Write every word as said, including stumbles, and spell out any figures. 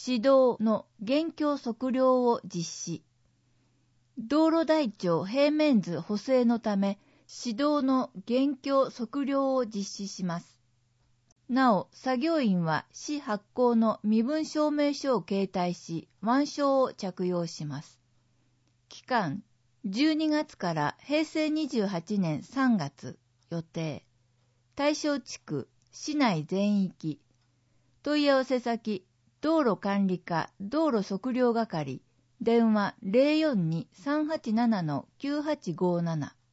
指導の現況測量を実施。道路台帳平面図補正のため、指導の現況測量を実施します。なお、作業員は市発行の身分証明書を携帯し、腕章を着用します。期間、じゅうにがつからへいせいにじゅうはちねんさんがつ予定。対象地区、市内全域。問い合わせ先、道路管理課道路測量係。電話 ゼロよんに さんはちなな きゅうはちごーなな。